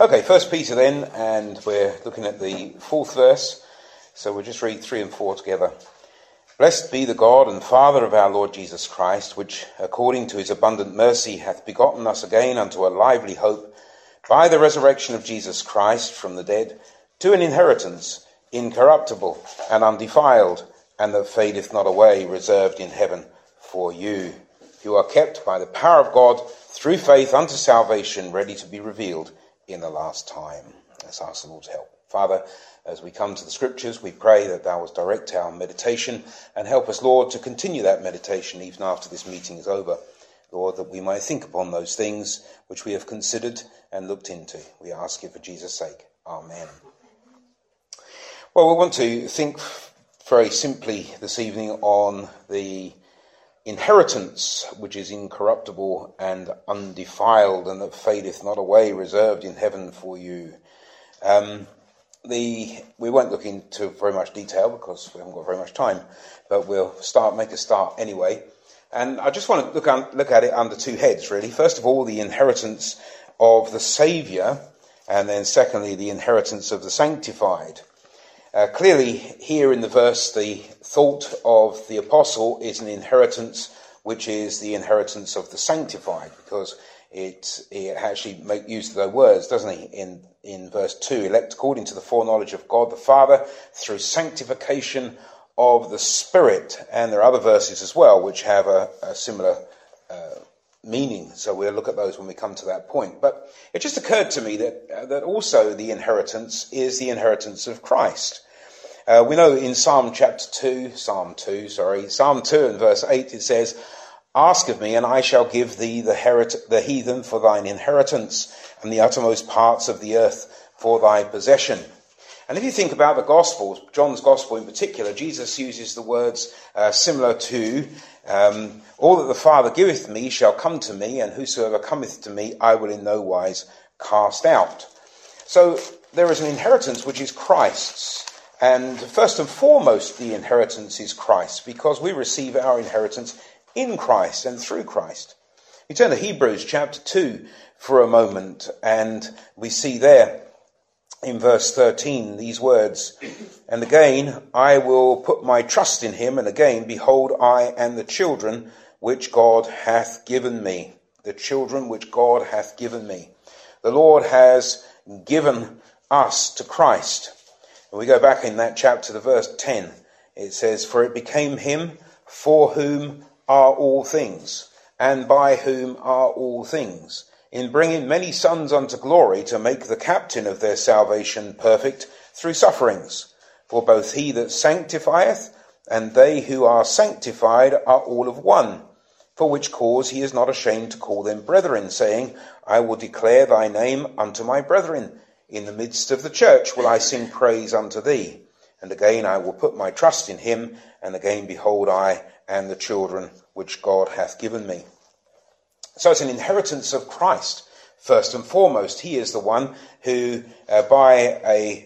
Okay, First Peter then, and we're looking at the 4th verse, so we'll just read 3 and 4 together. Blessed be the God and Father of our Lord Jesus Christ, which according to his abundant mercy hath begotten us again unto a lively hope, by the resurrection of Jesus Christ from the dead, to an inheritance incorruptible and undefiled, and that fadeth not away, reserved in heaven for you, who are kept by the power of God through faith unto salvation, ready to be revealed in the last time. Let's ask the Lord's help. Father, as we come to the scriptures, we pray that thou wilt direct our meditation and help us, Lord, to continue that meditation even after this meeting is over. Lord, that we might think upon those things which we have considered and looked into. We ask you for Jesus' sake. Amen. Well, we want to think very simply this evening on the inheritance which is incorruptible and undefiled, and that fadeth not away, reserved in heaven for you. We won't look into very much detail because we haven't got very much time, but we'll make a start anyway. And I just want to look at it under two heads, really. First of all, the inheritance of the Saviour, and then secondly, the inheritance of the sanctified. Clearly, here in the verse, the thought of the apostle is an inheritance which is the inheritance of the sanctified, because it actually makes use of those words, doesn't he, in verse 2, elect according to the foreknowledge of God the Father through sanctification of the Spirit. And there are other verses as well which have a similar meaning, so we'll look at those when we come to that point. But it just occurred to me that also the inheritance is the inheritance of Christ. We know in Psalm 2 and verse 8 it says, "Ask of me, and I shall give thee the heathen for thine inheritance, and the uttermost parts of the earth for thy possession." And if you think about the Gospels, John's Gospel in particular, Jesus uses the words similar to, all that the Father giveth me shall come to me, and whosoever cometh to me I will in no wise cast out. So there is an inheritance which is Christ's. And first and foremost, the inheritance is Christ, because we receive our inheritance in Christ and through Christ. We turn to Hebrews chapter 2 for a moment, and we see there in verse 13 these words, "And again I will put my trust in him, and again, behold, I and the children which God hath given me." The children which God hath given me. The Lord has given us to Christ. And we go back in that chapter to verse 10. It says, "For it became him for whom are all things, and by whom are all things, in bringing many sons unto glory, to make the captain of their salvation perfect through sufferings. For both he that sanctifieth and they who are sanctified are all of one. For which cause he is not ashamed to call them brethren, saying, I will declare thy name unto my brethren. In the midst of the church will I sing praise unto thee. And again I will put my trust in him, and again behold I and the children which God hath given me." So it's an inheritance of Christ. First and foremost, he is the one who, by a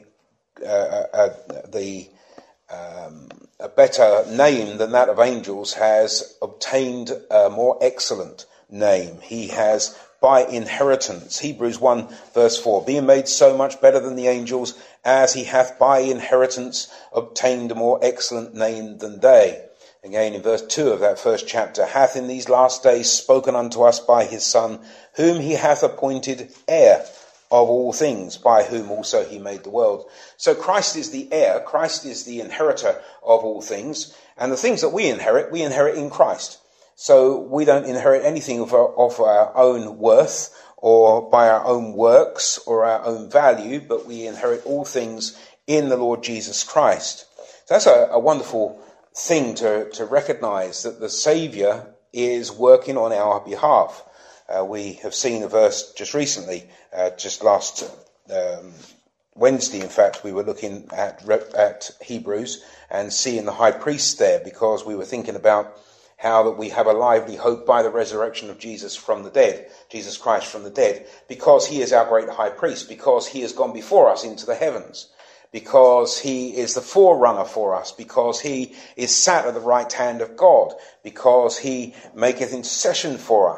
better name than that of angels, has obtained a more excellent name. He has, by inheritance, Hebrews 1 verse 4, "being made so much better than the angels, as he hath by inheritance obtained a more excellent name than they." Again, in verse 2 of that first chapter, "hath in these last days spoken unto us by his Son, whom he hath appointed heir of all things, by whom also he made the world." So Christ is the heir, Christ is the inheritor of all things, and the things that we inherit in Christ. So we don't inherit anything of our own worth or by our own works or our own value, but we inherit all things in the Lord Jesus Christ. So that's a wonderful thing to recognize, that the Saviour is working on our behalf. We have seen a verse just recently, just last Wednesday, in fact, we were looking at Hebrews and seeing the high priest there, because we were thinking about how that we have a lively hope by the resurrection of Jesus from the dead, Jesus Christ from the dead, because he is our great high priest, because he has gone before us into the heavens, because he is the forerunner for us, because he is sat at the right hand of God, because he maketh intercession for us.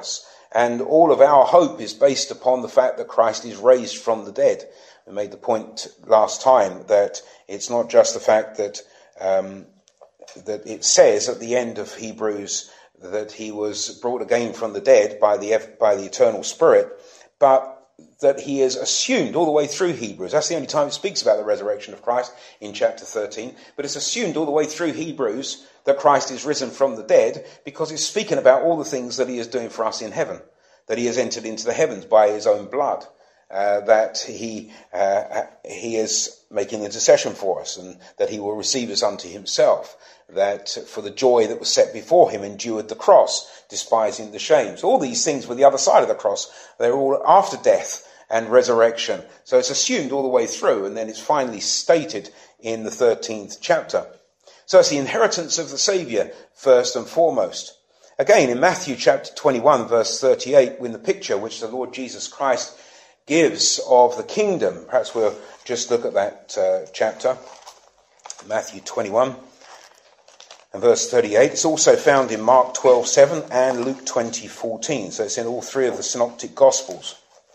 And all of our hope is based upon the fact that Christ is raised from the dead. We made the point last time that it's not just the fact that that it says at the end of Hebrews that he was brought again from the dead by the eternal Spirit, but that he is assumed all the way through Hebrews. That's the only time it speaks about the resurrection of Christ, in chapter 13. But it's assumed all the way through Hebrews that Christ is risen from the dead, because it's speaking about all the things that he is doing for us in heaven, that he has entered into the heavens by his own blood, that he is making intercession for us, and that he will receive us unto himself, that for the joy that was set before him endured the cross, despising the shame. So all these things were the other side of the cross. They're all after death and resurrection. So it's assumed all the way through, and then it's finally stated in the 13th chapter. So it's the inheritance of the Saviour, first and foremost. Again, in Matthew chapter 21, verse 38, in the picture which the Lord Jesus Christ gives of the kingdom, perhaps we'll just look at that chapter, Matthew 21 and verse 38. It's also found in Mark 12:7 and Luke 20:14. So it's in all three of the synoptic gospels.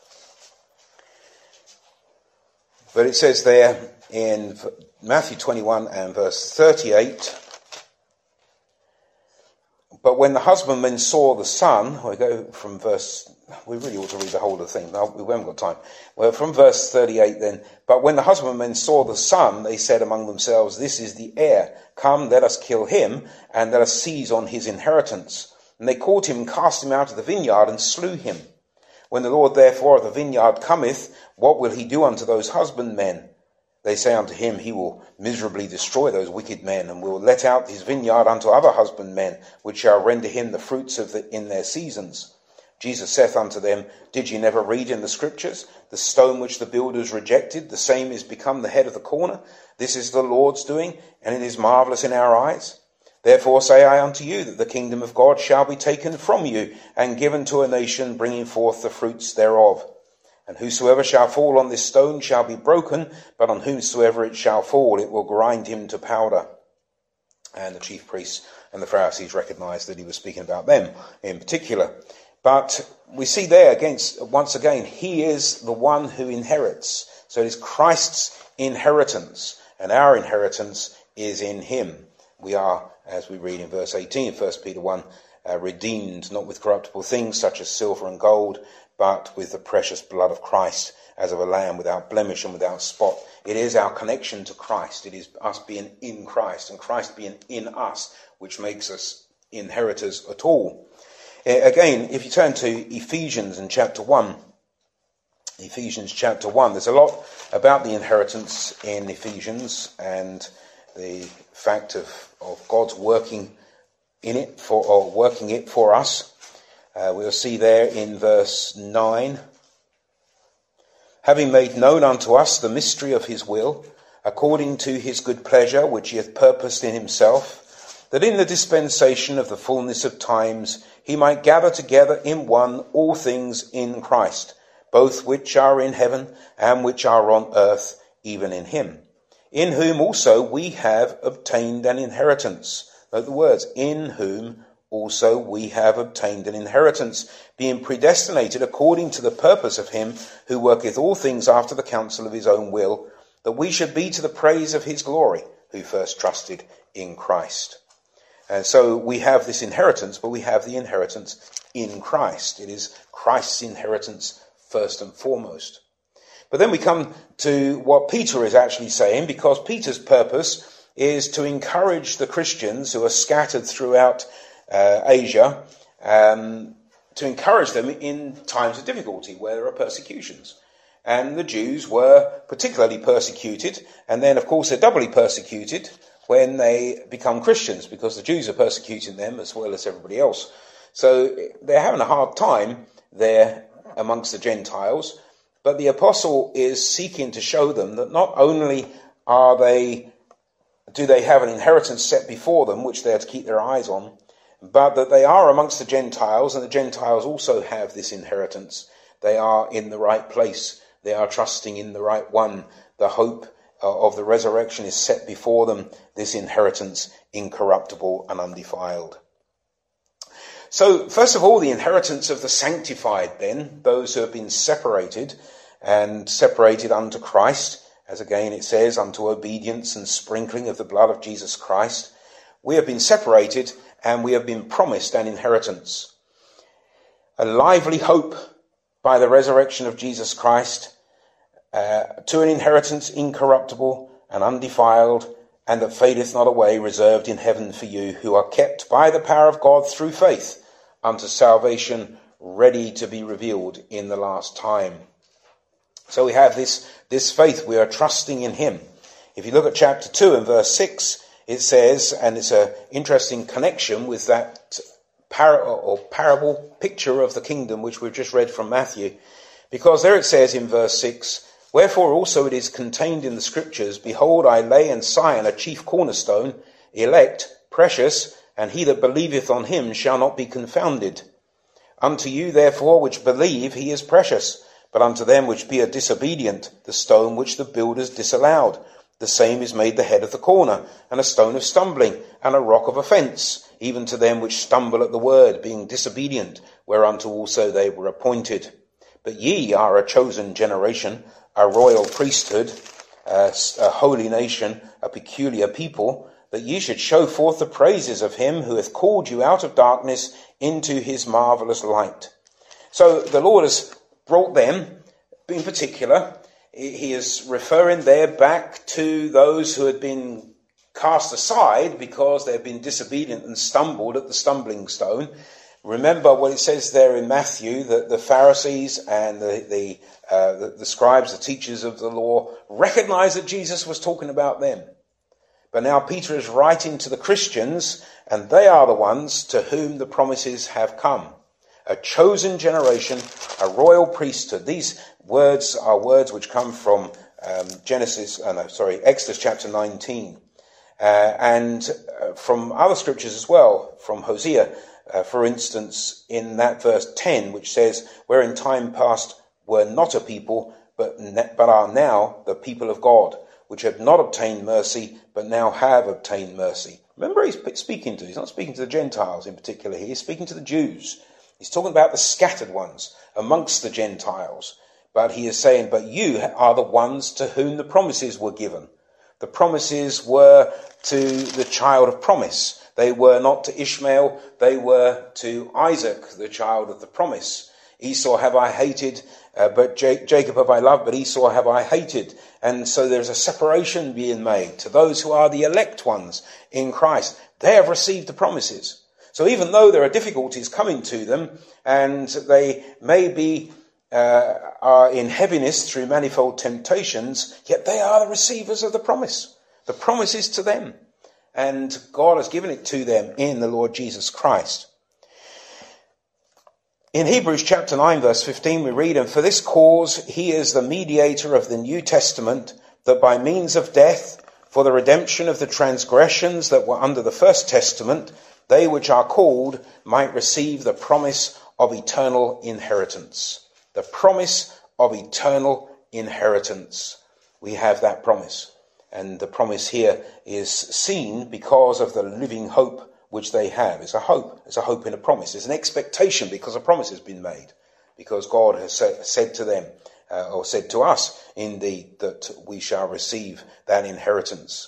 But it says there in Matthew 21 and verse 38, but when the husbandmen saw the son, we go from we really ought to read the whole of the thing. No, we haven't got time. Well, from verse 38 then, but when the husbandmen saw the son, they said among themselves, this is the heir. Come, let us kill him, and let us seize on his inheritance. And they caught him, and cast him out of the vineyard, and slew him. When the Lord therefore of the vineyard cometh, what will he do unto those husbandmen? They say unto him, he will miserably destroy those wicked men, and will let out his vineyard unto other husbandmen, which shall render him the fruits in their seasons. Jesus saith unto them, did ye never read in the scriptures, the stone which the builders rejected, the same is become the head of the corner? This is the Lord's doing, and it is marvellous in our eyes. Therefore say I unto you, that the kingdom of God shall be taken from you, and given to a nation, bringing forth the fruits thereof. And whosoever shall fall on this stone shall be broken, but on whomsoever it shall fall, it will grind him to powder. And the chief priests and the Pharisees recognized that he was speaking about them in particular. But we see there, once again, he is the one who inherits. So it is Christ's inheritance, and our inheritance is in him. We are, as we read in verse 18, 1 Peter 1, redeemed, not with corruptible things such as silver and gold, but with the precious blood of Christ, as of a lamb without blemish and without spot. It is our connection to Christ. It is us being in Christ and Christ being in us, which makes us inheritors at all. Again, if you turn to Ephesians in chapter 1, Ephesians chapter 1, there's a lot about the inheritance in Ephesians and the fact of God's working in it working it for us. We'll see there in verse 9, having made known unto us the mystery of his will, according to his good pleasure, which he hath purposed in himself, that in the dispensation of the fullness of times he might gather together in one all things in Christ, both which are in heaven and which are on earth, even in him, in whom also we have obtained an inheritance. Note the words, in whom also we have obtained an inheritance, being predestinated according to the purpose of him who worketh all things after the counsel of his own will, that we should be to the praise of his glory, who first trusted in Christ. And so we have this inheritance, but we have the inheritance in Christ. It is Christ's inheritance first and foremost. But then we come to what Peter is actually saying, because Peter's purpose is to encourage the Christians who are scattered throughout Asia, to encourage them in times of difficulty where there are persecutions. And the Jews were particularly persecuted, and then of course they're doubly persecuted when they become Christians, because the Jews are persecuting them as well as everybody else. So they're having a hard time there amongst the Gentiles, but the apostle is seeking to show them that not only do they have an inheritance set before them, which they are to keep their eyes on, but that they are amongst the Gentiles, and the Gentiles also have this inheritance. They are in the right place. They are trusting in the right one. The hope of the resurrection is set before them, this inheritance incorruptible and undefiled. So, first of all, the inheritance of the sanctified then, those who have been separated and separated unto Christ, as again it says, unto obedience and sprinkling of the blood of Jesus Christ. We have been separated and we have been promised an inheritance. A lively hope by the resurrection of Jesus Christ to an inheritance incorruptible and undefiled, and that fadeth not away, reserved in heaven for you, who are kept by the power of God through faith unto salvation, ready to be revealed in the last time. So we have this faith. We are trusting in him. If you look at chapter 2 and verse 6, it says, and it's an interesting connection with that parable picture of the kingdom which we've just read from Matthew, because there it says in verse 6, wherefore also it is contained in the scriptures, behold, I lay in Sion a chief cornerstone, elect, precious, and he that believeth on him shall not be confounded. Unto you therefore which believe he is precious, but unto them which be disobedient, the stone which the builders disallowed, the same is made the head of the corner, and a stone of stumbling, and a rock of offence, even to them which stumble at the word, being disobedient, whereunto also they were appointed. But ye are a chosen generation, a royal priesthood, a holy nation, a peculiar people, that ye should show forth the praises of him who hath called you out of darkness into his marvellous light. So the Lord has brought them, in particular, he is referring there back to those who had been cast aside because they had been disobedient and stumbled at the stumbling stone. Remember what it says there in Matthew, that the Pharisees and the scribes, the teachers of the law, recognized that Jesus was talking about them. But now Peter is writing to the Christians, and they are the ones to whom the promises have come. A chosen generation, a royal priesthood. These words are words which come from Exodus chapter 19, and from other scriptures as well, from Hosea. For instance, in that verse 10, which says, where in time past were not a people, but are now the people of God, which have not obtained mercy, but now have obtained mercy. Remember, he's not speaking to the Gentiles in particular here, he's speaking to the Jews. He's talking about the scattered ones amongst the Gentiles. But he is saying, but you are the ones to whom the promises were given. The promises were to the child of promise. They were not to Ishmael, they were to Isaac, the child of the promise. Esau have I hated, but Jacob have I loved, but Esau have I hated. And so there's a separation being made to those who are the elect ones in Christ. They have received the promises. So even though there are difficulties coming to them, and they may be are in heaviness through manifold temptations, yet they are the receivers of the promise. The promise is to them, and God has given it to them in the Lord Jesus Christ. In Hebrews chapter 9 verse 15 we read, and for this cause he is the mediator of the New Testament, that by means of death, for the redemption of the transgressions that were under the first testament, they which are called might receive the promise of eternal inheritance. The promise of eternal inheritance. We have that promise. And the promise here is seen because of the living hope which they have. It's a hope. It's a hope in a promise. It's an expectation because a promise has been made. Because God has said to them, or said to us, indeed, that we shall receive that inheritance.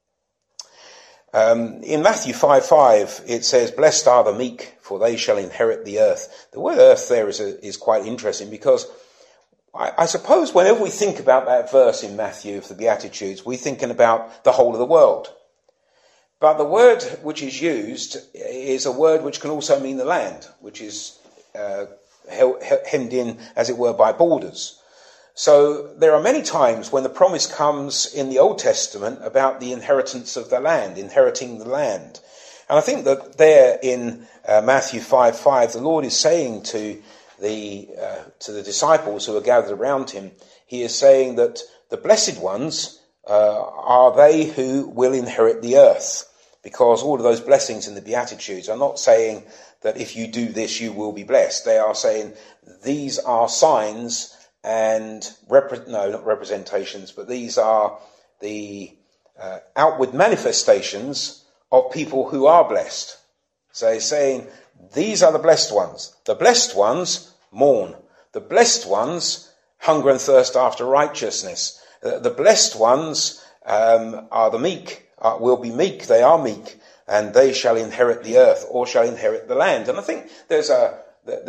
In Matthew 5:5, it says, blessed are the meek, for they shall inherit the earth. The word earth there is quite interesting, because I suppose whenever we think about that verse in Matthew of the Beatitudes, we're thinking about the whole of the world. But the word which is used is a word which can also mean the land, which is hemmed in, as it were, by borders. So there are many times when the promise comes in the Old Testament about the inheritance of the land, inheriting the land. And I think that there in Matthew 5:5, the Lord is saying to the disciples who are gathered around him, he is saying that the blessed ones are they who will inherit the earth. Because all of those blessings in the Beatitudes are not saying that if you do this, you will be blessed. They are saying these are signs and not representations, but these are the outward manifestations of people who are blessed. So he's saying These are the blessed ones. The blessed ones mourn. The blessed ones hunger and thirst after righteousness. The blessed ones are the meek, will be meek. They are meek, and they shall inherit the earth, or shall inherit the land. And I think there's a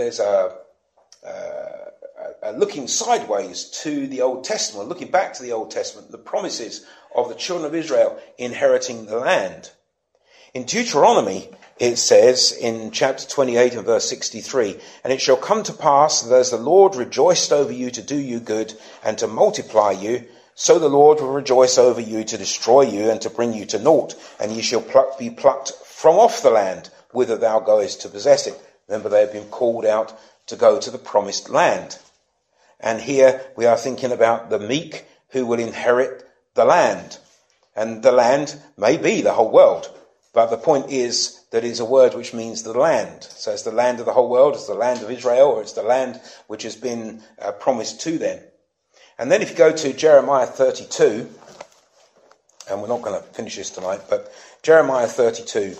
looking sideways to the Old Testament, looking back to the Old Testament, the promises of the children of Israel inheriting the land. In Deuteronomy, it says in chapter 28 and verse 63, "And it shall come to pass that as the Lord rejoiced over you to do you good and to multiply you, so the Lord will rejoice over you to destroy you and to bring you to naught, and ye shall be plucked from off the land whither thou goest to possess it." Remember, they have been called out to go to the promised land. And here we are thinking about the meek who will inherit the land. And the land may be the whole world. But the point is that it's a word which means the land. So it's the land of the whole world, it's the land of Israel, or it's the land which has been promised to them. And then if you go to Jeremiah 32, and we're not going to finish this tonight, but Jeremiah 32,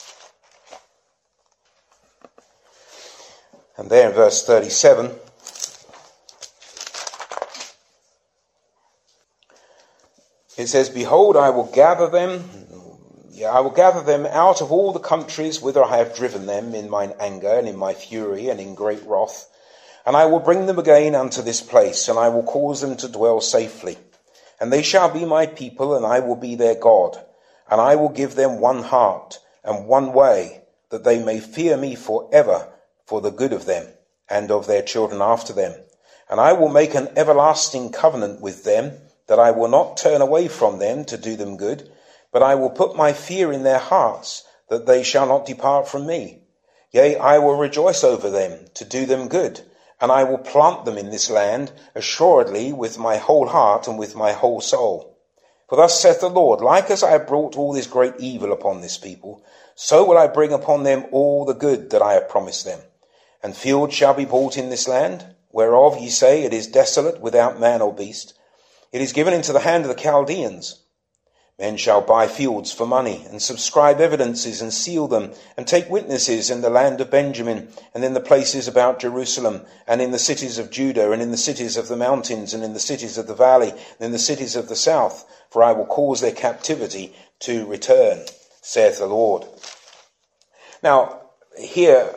and there in verse 37, it says, "Behold, I will gather them out of all the countries whither I have driven them in mine anger and in my fury and in great wrath. And I will bring them again unto this place, and I will cause them to dwell safely. And they shall be my people, and I will be their God. And I will give them one heart and one way, that they may fear me for ever, for the good of them and of their children after them. And I will make an everlasting covenant with them, that I will not turn away from them to do them good, but I will put my fear in their hearts, that they shall not depart from me. Yea, I will rejoice over them, to do them good, and I will plant them in this land, assuredly with my whole heart and with my whole soul. For thus saith the Lord, like as I have brought all this great evil upon this people, so will I bring upon them all the good that I have promised them. And fields shall be bought in this land, whereof ye say, it is desolate without man or beast. It is given into the hand of the Chaldeans. Men shall buy fields for money, and subscribe evidences, and seal them, and take witnesses in the land of Benjamin, and in the places about Jerusalem, and in the cities of Judah, and in the cities of the mountains, and in the cities of the valley, and in the cities of the south, for I will cause their captivity to return, saith the Lord." Now, here,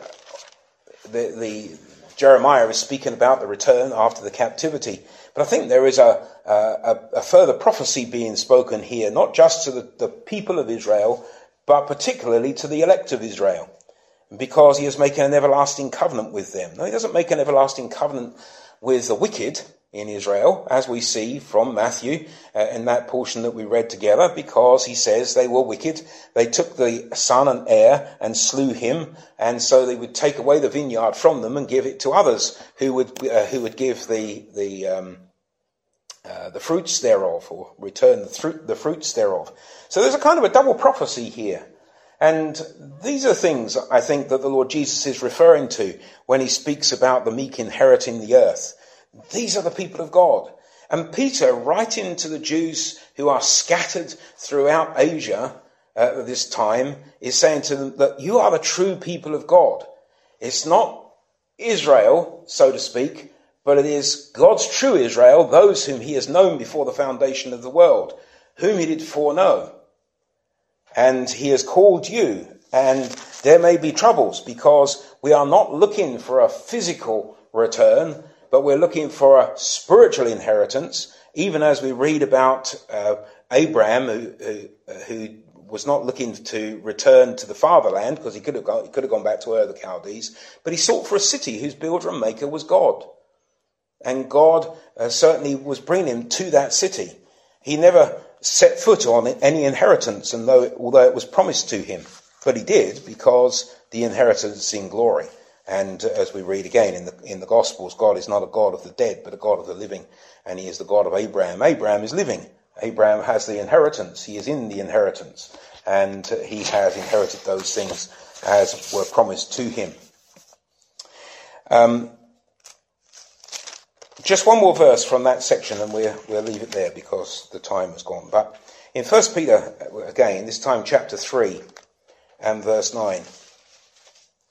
the Jeremiah is speaking about the return after the captivity. But I think there is a further prophecy being spoken here, not just to the people of Israel, but particularly to the elect of Israel, because he is making an everlasting covenant with them. Now, he doesn't make an everlasting covenant with the wicked in Israel, as we see from Matthew in that portion that we read together, because he says they were wicked. They took the son and heir and slew him, and so they would take away the vineyard from them and give it to others who would give the fruits thereof, or return the fruits thereof. So there's a kind of a double prophecy here. And these are things, I think, that the Lord Jesus is referring to when he speaks about the meek inheriting the earth. These are the people of God. And Peter, writing to the Jews who are scattered throughout Asia at this time, is saying to them that you are the true people of God. It's not Israel, so to speak, but it is God's true Israel, those whom he has known before the foundation of the world, whom he did foreknow. And he has called you, and there may be troubles, because we are not looking for a physical return, but we're looking for a spiritual inheritance, even as we read about Abraham, who was not looking to return to the fatherland, because he could have gone back to Ur of the Chaldees, but he sought for a city whose builder and maker was God. And God certainly was bringing him to that city. He never set foot on any inheritance, and although it was promised to him, but he did, because the inheritance in glory. And as we read again in the Gospels, God is not a God of the dead, but a God of the living, and he is the God of Abraham. Abraham is living. Abraham has the inheritance. He is in the inheritance, and he has inherited those things as were promised to him. Just one more verse from that section, and we'll leave it there because the time has gone. But in 1 Peter, again, this time chapter 3 and verse 9.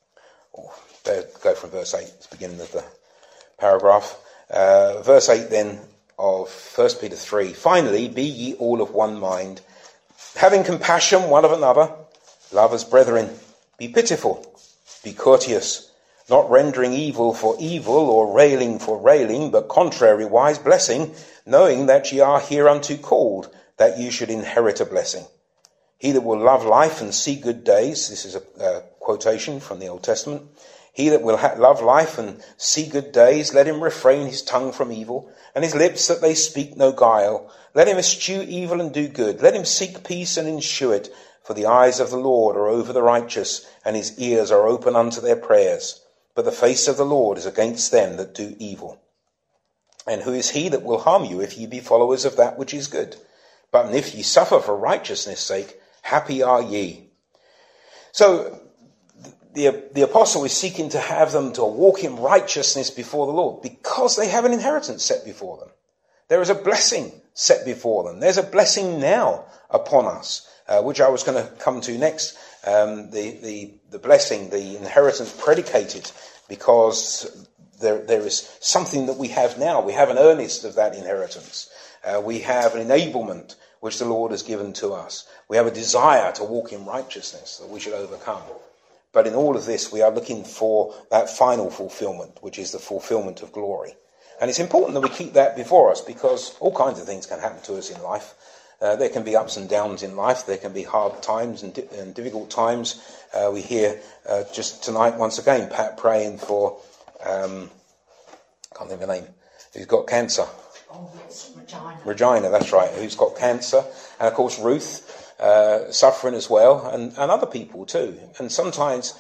Go from verse 8, it's the beginning of the paragraph. Verse 8 then of 1 Peter 3. Finally, be ye all of one mind, having compassion one of another, love as brethren, be pitiful, be courteous, not rendering evil for evil or railing for railing, but contrariwise blessing, knowing that ye are hereunto called, that you should inherit a blessing. He that will love life and see good days, this is a quotation from the Old Testament, he that will love life and see good days, let him refrain his tongue from evil, and his lips that they speak no guile. Let him eschew evil and do good. Let him seek peace and ensue it. For the eyes of the Lord are over the righteous, and his ears are open unto their prayers. But the face of the Lord is against them that do evil. And who is he that will harm you, if ye be followers of that which is good? But if ye suffer for righteousness' sake, happy are ye. So the apostle is seeking to have them to walk in righteousness before the Lord, because they have an inheritance set before them. There is a blessing set before them. There's a blessing now upon us, which I was going to come to next. The blessing, the inheritance predicated, because there is something that we have now. We have an earnest of that inheritance. We have an enablement which the Lord has given to us. We have a desire to walk in righteousness that we should overcome. But in all of this, we are looking for that final fulfillment, which is the fulfillment of glory. And it's important that we keep that before us, because all kinds of things can happen to us in life. There can be ups and downs in life. There can be hard times and difficult times. We hear just tonight, once again, Pat praying for, can't think of her name, who's got cancer. Oh, yes, Regina, that's right, who's got cancer. And of course, Ruth, suffering as well, and other people too. And sometimes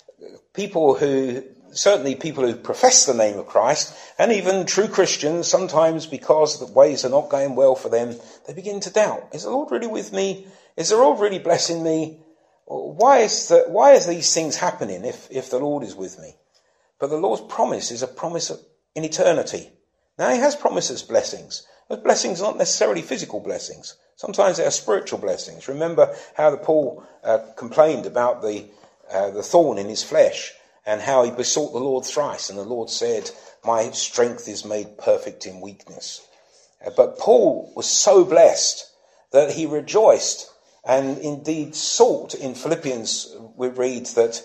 certainly people who profess the name of Christ, and even true Christians, sometimes because the ways are not going well for them, they begin to doubt. Is the Lord really with me? Is the Lord really blessing me? Why is these things happening if the Lord is with me? But the Lord's promise is a promise in eternity. Now, he has promised us blessings. Those blessings are not necessarily physical blessings. Sometimes they are spiritual blessings. Remember how Paul complained about the thorn in his flesh, and how he besought the Lord thrice, and the Lord said, my strength is made perfect in weakness. But Paul was so blessed that he rejoiced, and indeed sought. In Philippians we read that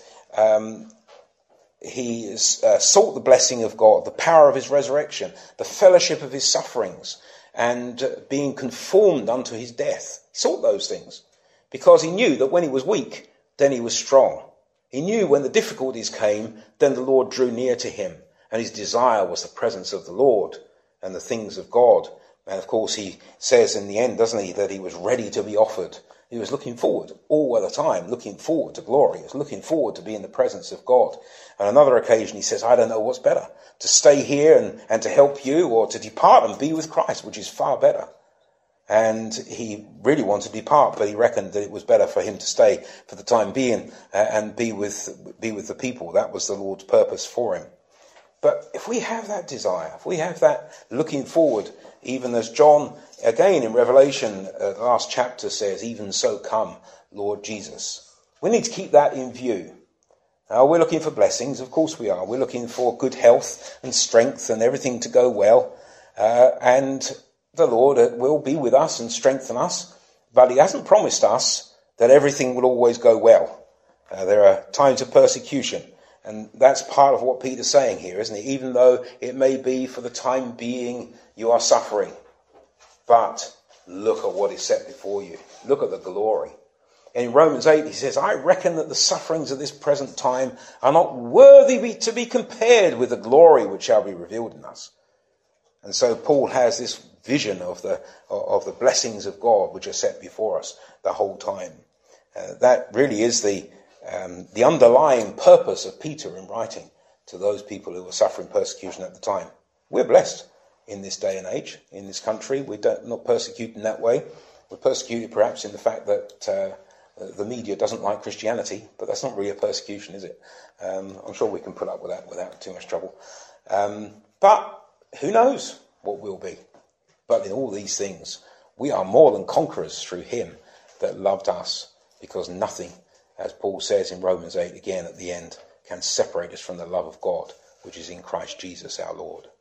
he sought the blessing of God, the power of his resurrection, the fellowship of his sufferings, and being conformed unto his death. He sought those things because he knew that when he was weak, then he was strong. He knew when the difficulties came, then the Lord drew near to him, and his desire was the presence of the Lord and the things of God. And of course he says in the end, doesn't he, that he was ready to be offered. He was looking forward all the time, looking forward to glory. He was looking forward to be in the presence of God. On another occasion he says, I don't know what's better, to stay here and to help you, or to depart and be with Christ, which is far better. And he really wanted to depart, but he reckoned that it was better for him to stay for the time being and be with the people. That was the Lord's purpose for him. But if we have that desire, if we have that looking forward, even as John, again in Revelation, the last chapter says, even so come, Lord Jesus. We need to keep that in view. Now, we're looking for blessings, of course we are. We're looking for good health and strength and everything to go well. And the Lord will be with us and strengthen us. But he hasn't promised us that everything will always go well. There are times of persecution. And that's part of what Peter's saying here, isn't it? Even though it may be for the time being you are suffering. But look at what is set before you. Look at the glory. In Romans 8, he says, I reckon that the sufferings of this present time are not worthy to be compared with the glory which shall be revealed in us. And so Paul has this vision of the blessings of God which are set before us the whole time. That really is the underlying purpose of Peter in writing to those people who were suffering persecution at the time. We're blessed in this day and age, in this country. We're not persecuted in that way. We're persecuted perhaps in the fact that the media doesn't like Christianity, but that's not really a persecution, is it? I'm sure we can put up with that without too much trouble. But who knows what will be? But in all these things, we are more than conquerors through him that loved us, because nothing, as Paul says in Romans 8 again at the end, can separate us from the love of God, which is in Christ Jesus our Lord.